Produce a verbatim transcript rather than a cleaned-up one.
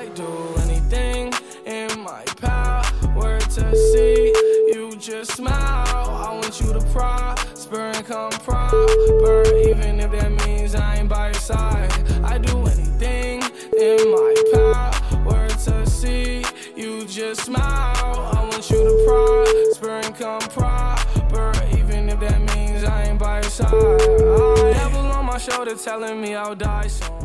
I do anything in my power to see you just smile. I want you to prosper and come proper, even if that means I ain't by your side. I do anything in my power to see you just smile. I want you to prosper and come proper, even if that means I ain't by your side. Devil on my shoulder telling me I'll die soon.